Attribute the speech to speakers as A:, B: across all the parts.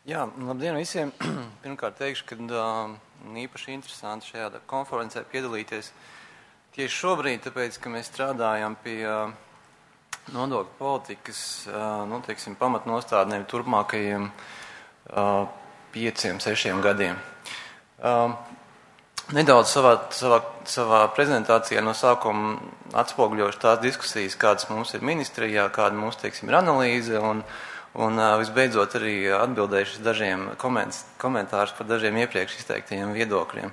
A: Jā, labdien visiem. Pirmkārt teikšu, ka īpaši interesanti šajā konferencē piedalīties tieši šobrīd, tāpēc, ka mēs strādājam pie nodokļu politikas, pamatnostādnēm turpmākajiem 5-6 gadiem. Nedaudz savā prezentācijā no sākuma atspoguļošu tās diskusijas, kādas mums ir ministrijā, kāda mums, ir analīze, un visbeidzot arī atbildēšu dažiem komentārus par dažiem iepriekš izteiktajiem viedokļiem.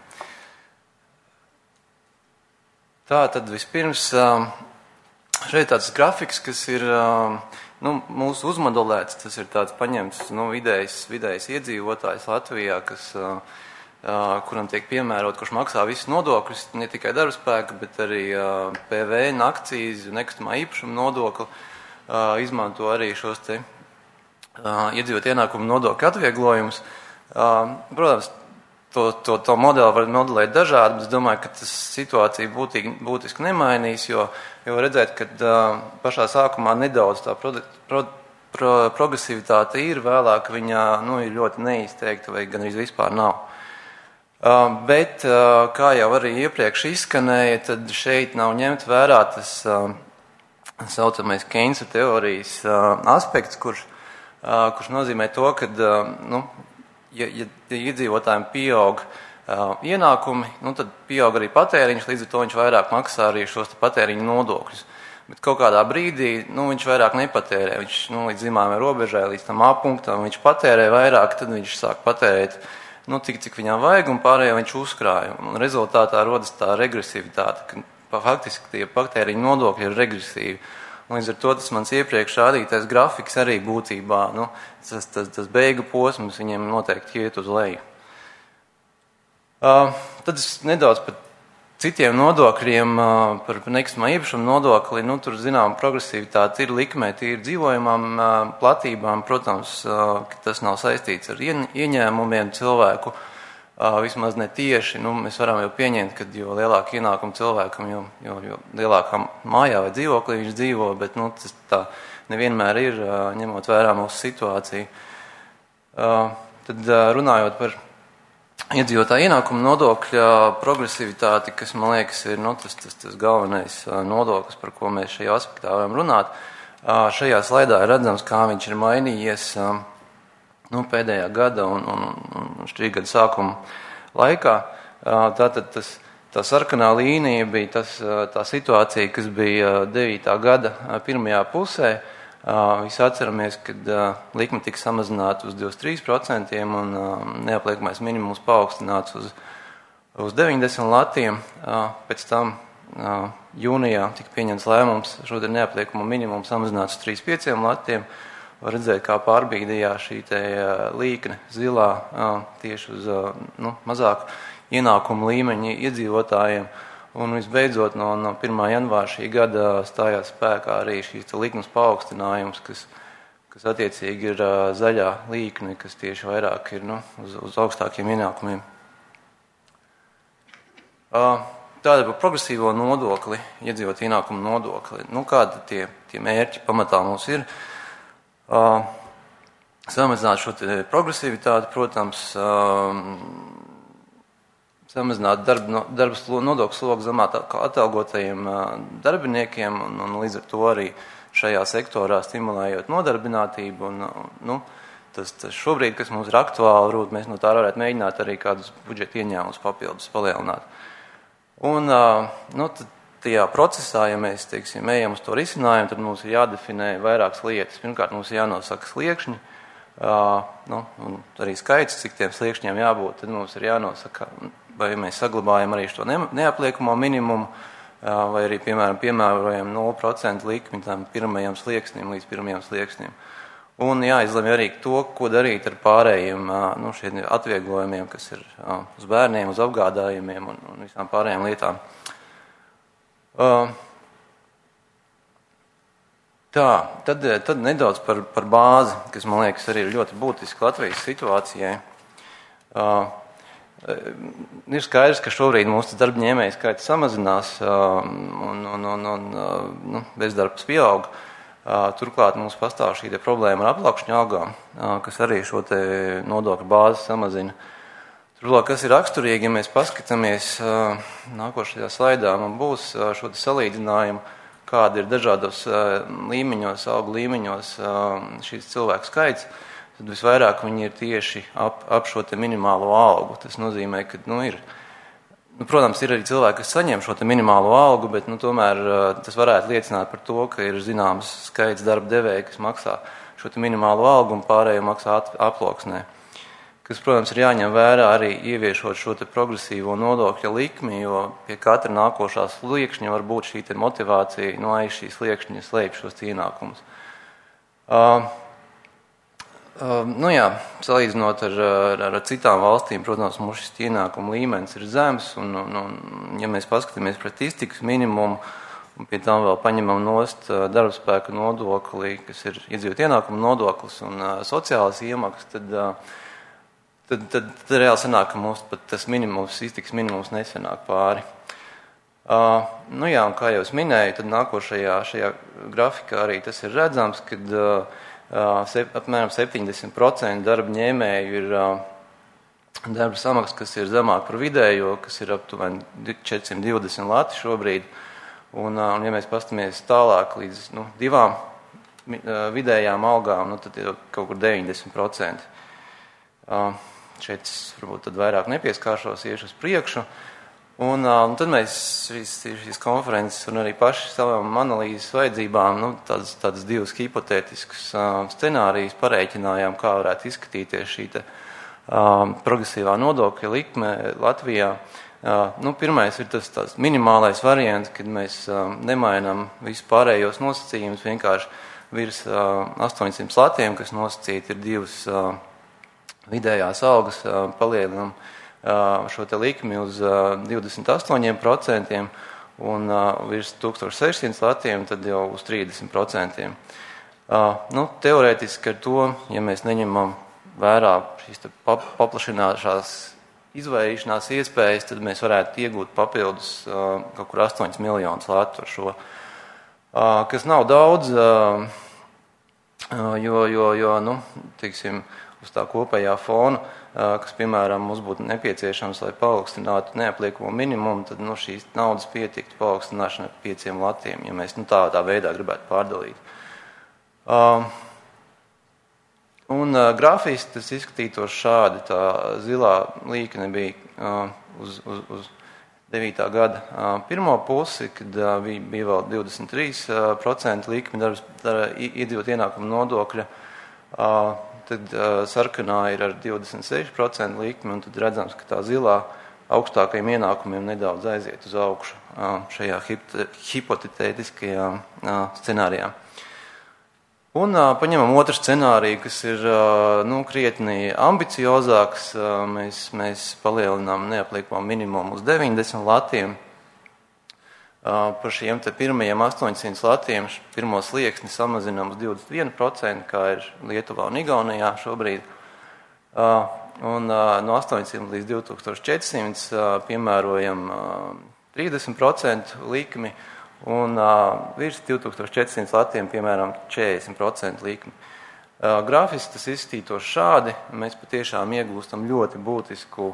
A: Tā tad vispirms šeit tāds grafiks, kas ir mūsu uzmodelēts, tas ir tāds paņemts vidējs iedzīvotājs Latvijā, kuram tiek piemērot, kurš maksā visus nodokļus, ne tikai darbspēka, bet arī PVN, akcijas, nekustamā īpašuma nodokli, izmanto arī šos te iedzīvot ienākumu nodokļu atvieglojumus. Protams, to modeli var modelēt dažādi, bet es domāju, ka tas situācija būtiski nemainīs, jo redzēt, ka pašā sākumā nedaudz tā progresivitāte ir, vēlāk viņa ir ļoti neizteikta vai gan arī vispār nav. Bet, kā jau arī iepriekš izskanēja, tad šeit nav ņemt vērā tas saucamais Keynesa teorijas aspekts, kurš nozīmē to, ka, ja iedzīvotājiem pieaug ienākumi, tad pieaug arī patēriņš, līdz ar to viņš vairāk maksā arī šos patēriņu nodokļus. Bet kaut kādā brīdī, viņš vairāk nepatērē, viņš līdz zināmai robežai, līdz tam A punktam, viņš patērē vairāk, tad viņš sāk patērēt, cik viņam vajag, un pārējo viņš uzkrāja. Un rezultātā rodas tā regresivitāte, ka faktiski tie patēriņu nodokļi ir regresīvi. Līdz ar to tas mans iepriekš rādītais grafiks arī būtībā, tas beigu posms viņiem noteikti iet uz leju. Tad es nedaudz par citiem nodokļiem, par nekustamā īpašuma nodokli, tur zinām progresivitāte ir likmē, tīri dzīvojamām platībām, protams, ka tas nav saistīts ar ieņēmumiem cilvēku, vismaz ne tieši, mēs varam jau pieņemt, ka jo lielāka ienākuma cilvēkam, jo lielākā mājā vai dzīvoklī viņš dzīvo, bet tas tā nevienmēr ir, ņemot vērā mūsu situāciju. Tad runājot par iedzīvotāju ienākumu nodokļa progresivitāti, kas, man liekas, ir tas galvenais nodoklis, par ko mēs šajā aspektā varam runāt, šajā slaidā ir redzams, kā viņš ir mainījies pēdējā gada un šī gada sākuma laikā. Tātad tā sarkanā līnija bija tā situācija, kas bija 9. gada pirmajā pusē. Visi atceramies, kad likme tika samazināta uz 23% un neapliekamais minimums paaugstināts uz 90 latiem. Pēc tam jūnijā tika pieņemts lēmums šodien neapliekamo minimumu samazināt uz 35 latiem. Var redzēt, kā pārbīdījās šī līkne zilā tieši uz mazāku ienākumu līmeņa iedzīvotājiem. Un visbeidzot no 1. janvāra šī gada stājās spēkā arī šīs likmes paaugstinājums, kas attiecīgi ir zaļā līkne, kas tieši vairāk ir uz augstākiem ienākumiem. Tāda par progresīvo nodokli, iedzīvot ienākumu nodokli. Kādi tie mērķi pamatā mums ir? Samazināt šo progresivitāti, protams, samazināt nodokļu slogu zemāk atalgotajiem darbiniekiem un līdz ar to arī šajā sektorā stimulējot nodarbinātību. Tas šobrīd, kas mums ir aktuāli, varbūt mēs no tā varētu mēģināt arī kādus budžeta ieņēmumus papildus palielināt. Un tad tajā procesā, ja mēs, ejam uz to risinājumu, tad mums ir jādefinē vairākas lietas. Pirmkārt, mums ir jānosaka sliekšņi, un arī skaits, cik tiem sliekšņiem jābūt. Tad mums ir jānosaka, vai mēs saglabājam arī šo neapliekamo minimumu, vai arī, piemēram, piemērojam 0% likmi tam pirmajam slieksnim līdz pirmajam slieksnim. Un jāizlemj arī to, ko darīt ar pārējiem šiem atvieglojumiem, kas ir uz bērniem, uz apgādājumiem un visām pārējām lietām. Tad nedaudz par bāzi, kas, man liekas, arī ir ļoti būtiski Latvijas situācijai. Ir skaidrs, ka šobrīd mūsu darba ņēmēju skaits samazinās un bezdarbs pieaug. Turklāt mums pastāv šī problēma ar aploksņu algām, kas arī šo te nodokļu bāzi samazina. Turklāt, kas ir raksturīgi, ja mēs paskatāmies nākošajā slaidā, man būs šo te salīdzinājumu, kāda ir dažādos līmeņos, algu līmeņos šīs cilvēku skaits, tad visvairāk viņi ir tieši ap šo te minimālo algu. Tas nozīmē, ka, protams, ir arī cilvēki, kas saņem šo te minimālo algu, bet, tomēr tas varētu liecināt par to, ka ir zināms skaits darba devēja, kas maksā šo te minimālo algu un pārējo maksā aploksnē. Kas, protams, ir jāņem vērā arī ieviešot šo te progresīvo nodokļa likmi, jo pie katra nākošā sliekšņa var būt šī te motivācija aiz šīs sliekšņa slēpt šos ienākumus. Salīdzinot ar citām valstīm, protams, mums šis ienākuma līmenis ir zems, un ja mēs paskatāmies pret iztikas minimumu, un pie tam vēl paņemam nost darbspēka nodokli, kas ir iedzīvot ienākuma nodoklis un sociālās iemaksas, tad reāli sanāk, ka mums pat tas minimums, iztikas minimums nesanāk pāri. Un kā jau es minēju, tad šajā grafikā arī tas ir redzams, kad apmēram 70% darba ņēmēju ir darba samaksa, kas ir zemāk par vidējo, kas ir aptuveni 420 lati šobrīd. Un ja mēs pastamies tālāk līdz 2 vidējām algām, tad ir kaut kur 90%. Šeit varbūt tad vairāk nepieskāršos, iešu uz priekšu. Un tad mēs šīs konferences un arī paši savām analīzes vajadzībām tādas divas hipotētiskas scenārijas parēķinājām, kā varētu izskatīties šī progresīvā nodokļa likme Latvijā. Pirmais ir tas minimālais variants, kad mēs nemainām visu pārējos nosacījumus, vienkārši virs 800 latiem, kas nosacīti ir divas vidējās algas, palielinam šo te likmi uz 28% un virs 1600 latiem tad jau uz 30%. Teorētiski ar to, ja mēs neņemam vērā šīs paplašināšās izvairīšanās iespējas, tad mēs varētu iegūt papildus kaut kur 8 miljonus latu ar šo, kas nav daudz, jo teiksim, uz tā kopējā fona, kas, piemēram, mums būtu nepieciešams, lai paaugstinātu neapliekamo minimumu, tad šīs naudas pietiktu paaugstināšana ar 5 latiem, ja mēs tā veidā gribētu pārdalīt. Grafiski tas izskatītos šādi. Tā zilā līkne bija uz 9. gada pirmo pusi, kad bija vēl 23% likme iedzīvot ienākumu nodokļa. Tad sarkanā ir ar 26% likmi, un tad redzams, ka tā zilā augstākajiem ienākumiem nedaudz aiziet uz augšu šajā hipotētiskajā scenārijā. Un paņemam otru scenāriju, kas ir krietni ambiciozāks. Mēs palielinām neapliekamo minimumu uz 90 latiem. Par šiem te pirmajiem 800 latiem pirmo slieksni samazinām uz 21%, kā ir Lietuvā un Igaunijā šobrīd. Un no 800 līdz 2400 piemērojam 30% likmi un virs 2400 latiem piemēram 40% likmi. Grafiski tas izskatītos šādi. Mēs patiešām iegūstam ļoti būtisku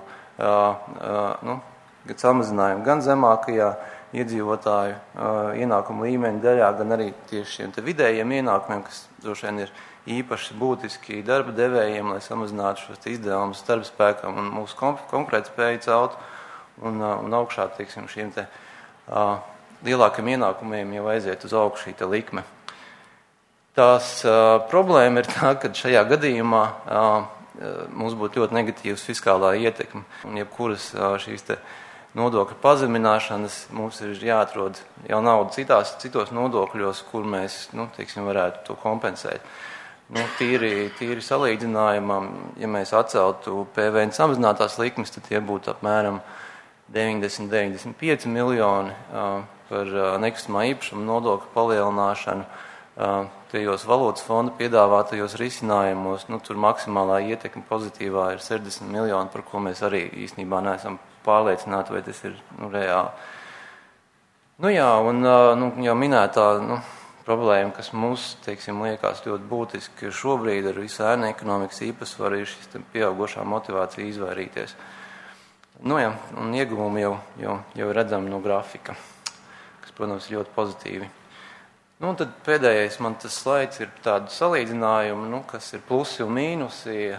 A: samazinājumu gan zemākajā iedzīvotāju ienākumu līmeņa daļā, gan arī tieši šiem te vidējiem ienākumiem, kas droši vien ir īpaši būtiski darba devējiem, lai samazinātu šos izdevumus darbspēkam un mūsu konkurētspēju celtu un augšā, teiksim, šiem te lielākiem ienākumiem jau aiziet uz augšu šī te likme. Tās problēma ir tā, ka šajā gadījumā mums būtu ļoti negatīvs fiskālā ietekme un jebkuras šīs te nodokļu pazemināšanas mums ir jāatrod jau nauda citos nodokļos, kur mēs, varētu to kompensēt. Tīri salīdzinājumam, ja mēs atceltu PVN samazinātās likmes, tad tie būtu apmēram 90-95 miljoni par nekustamā īpašuma nodokļu palielināšanu. Tajos valūtas fonda piedāvātajos risinājumos, tur maksimālā ietekme pozitīvā ir 60 miljoni, par ko mēs arī īstenībā neesam pārliecināti, vai tas ir reāli. Un jau minētā problēma, kas mums, teiksim, liekas ļoti būtiski šobrīd ar visu ēnu ekonomikas īpatsvaru, ir šis pieaugošā motivācija izvairīties. Nu jā, un ieguvumi jau redzam no grafika, kas, protams, ir ļoti pozitīvi. Nu, un tad pēdējais man tas slaids ir tādu salīdzinājumu, kas ir plusi un mīnusi.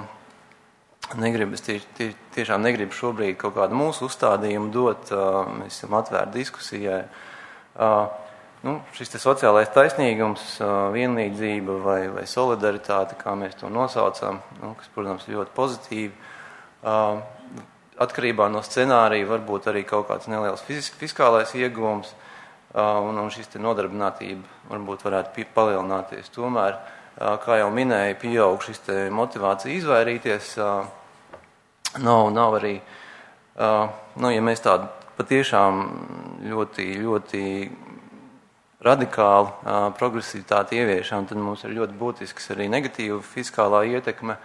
A: Tiešām negribu šobrīd kaut kādu mūsu uzstādījumu dot, mēs esam atvērti diskusijai. Šis te sociālais taisnīgums, vienlīdzība vai solidaritāte, kā mēs to nosaucam, kas, protams, ļoti pozitīvi. Atkarībā no scenārija varbūt arī kaut kāds neliels fiskālais ieguvums, un šis te nodarbinātība varbūt varētu palielināties. Tomēr, kā jau minēju, pieaug šis te motivācija izvairīties. Nav arī, ja mēs tādu patiešām ļoti radikālu progresivitāti ieviešam, tad mums ir ļoti būtisks arī negatīva fiskālā ietekme.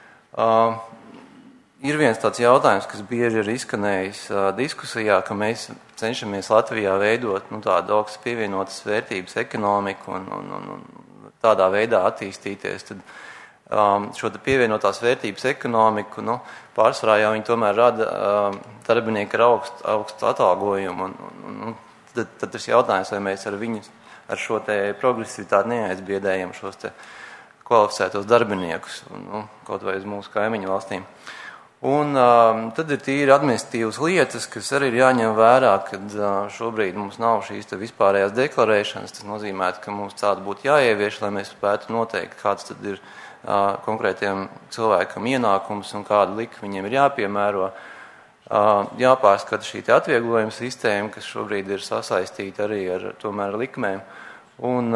A: Ir viens tāds jautājums, kas bieži ir izskanējis diskusijā, ka mēs cenšamies Latvijā veidot tādu augstas pievienotas vērtības ekonomiku un tādā veidā attīstīties. Tad šo pievienotās vērtības ekonomiku, pārsvarā jau viņi tomēr rada darbinieki ar augstu atalgojumu. Tad tas jautājums, vai mēs ar šo te progresivitāti neaizbiedējam šos te kvalificētos darbiniekus, kaut vai uz mūsu kaimiņu valstīm. Un tad ir tīri administratīvas lietas, kas arī ir jāņem vērā, kad šobrīd mums nav šīs te vispārējās deklarēšanas. Tas nozīmē, ka mums tāda būtu jāievieš, lai mēs spētu noteikt, kāds tad ir konkrētiem cilvēkam ienākums un kāda likme viņiem ir jāpiemēro. Jāpārskata šī te atvieglojuma sistēma, kas šobrīd ir sasaistīta arī ar tomēr likmēm. Un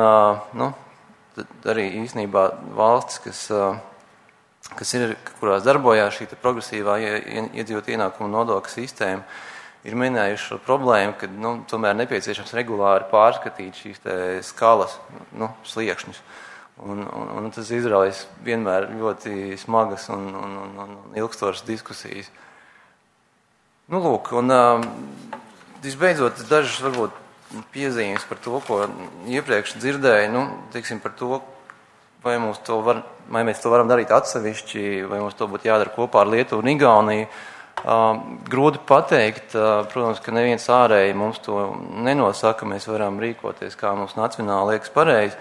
A: arī īstenībā valstis, kurās darbojās šī progresīvā iedzīvotāju ienākumu nodokļu sistēma, ir minējuši šo problēmu, ka tomēr nepieciešams regulāri pārskatīt šīs skalas sliekšņus. Un tas izraisa vienmēr ļoti smagas un ilgstošas diskusijas. Lūk, un visbeidzot dažas varbūt piezīmes par to, ko iepriekš dzirdēju, teiksim par to, vai mēs to varam darīt atsevišķi, vai mums to būtu jādara kopā ar Lietuvu un Igauniju. Grūti pateikt, protams, ka neviens ārēji mums to nenosaka, mēs varam rīkoties, kā mums nacionāli liekas pareizi.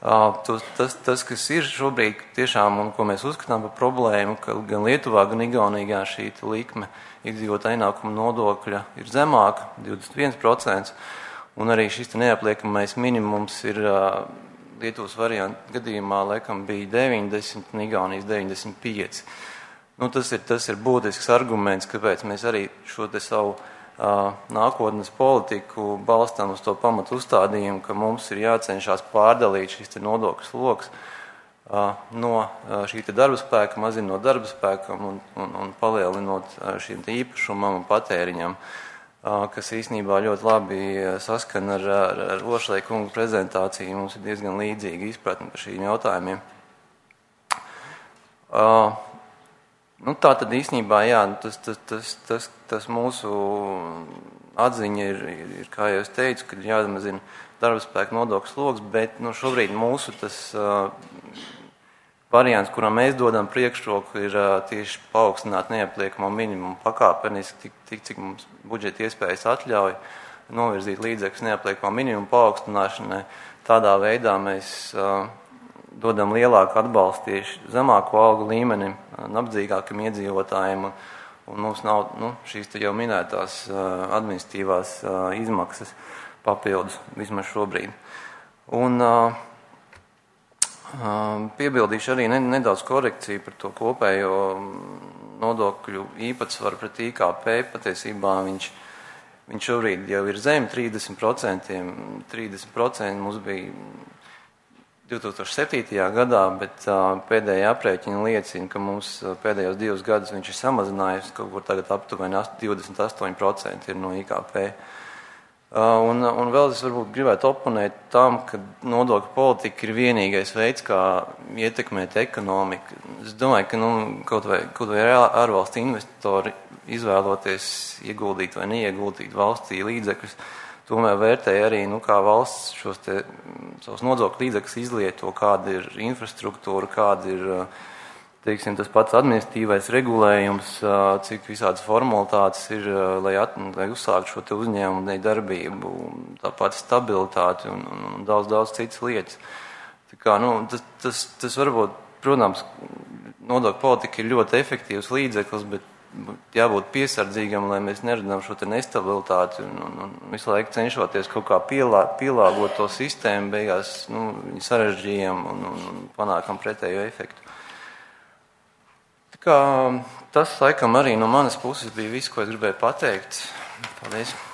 A: Tas, kas ir šobrīd tiešām un ko mēs uzskatām par problēmu, ka gan Lietuvā, gan Igaunijā šī likme iedzīvotāju ienākumu nodokļa ir zemāka, 21%, un arī šis neapliekamais minimums ir Lietuvas variantu gadījumā laikam bija 90, un Igaunijas 95. Tas ir būtisks arguments, kāpēc mēs arī šo te savu nākotnes politiku balstām uz to pamatu uzstādījumu, ka mums ir jācenšas pārdalīt šis te nodokļu sloks no šī te darba spēka, mazinot darba spēkam un palielinot šīm te īpašumam un patēriņam, kas īstenībā ļoti labi saskana ar Ošlai kungu prezentāciju. Mums ir diezgan līdzīga izpratne par šīm jautājumiem. Tā tad īstenībā, jā, tas mūsu atziņa ir, kā jau es teicu, ka jāsamazina darba spēka nodokļu sloks, bet šobrīd mūsu tas variants, kuram mēs dodam priekšroku, ir tieši paaugstināt neapliekamo minimumu pakāpeniski, tik cik mums budžeta iespējas atļauj novirzīt līdzekļus neapliekamā minimumu paaugstināšanai. Tādā veidā mēs dodam lielāku atbalstu tieši zemāku algu līmenim, nabadzīgākiem iedzīvotājiem, un mums nav šīs te jau minētās administratīvās izmaksas papildus vismaz šobrīd. Un piebildīšu arī nedaudz korekciju par to kopējo nodokļu īpatsvaru pret IKP. Patiesībā viņš šobrīd jau ir zem 30%. 30% mums bija 2007. gadā, bet pēdējā aprēķina liecina, ka mums pēdējos 2 gadus viņš ir samazinājies, kaut kur tagad aptuveni 28% ir no IKP. Un vēl es varbūt gribētu oponēt tam, ka nodokļu politika ir vienīgais veids, kā ietekmēt ekonomiku. Es domāju, ka kaut vai ārvalstu investori izvēloties ieguldīt vai neieguldīt valstī līdzekļus, tomēr vērtēja arī, kā valsts šos savus nodokļu līdzekļus izlieto, kāda ir infrastruktūra, kāda ir, teiksim, tas pats administratīvais regulējums, cik visādas formalitātes ir, lai uzsākt šo te uzņēmumu darbību, tāpat stabilitāti un daudz citas lietas. Tā kā, tas varbūt, protams, nodokļu politika ir ļoti efektīvs līdzeklis, bet jābūt piesardzīgam, lai mēs neredzam šo te nestabilitāti un visu laiku cenšoties kaut kā pielāgot to sistēmu, beigās viņu sarežģījam un panākam pretējo efektu. Tā kā tas, laikam, arī no manas puses bija viss, ko es gribēju pateikt. Paldies!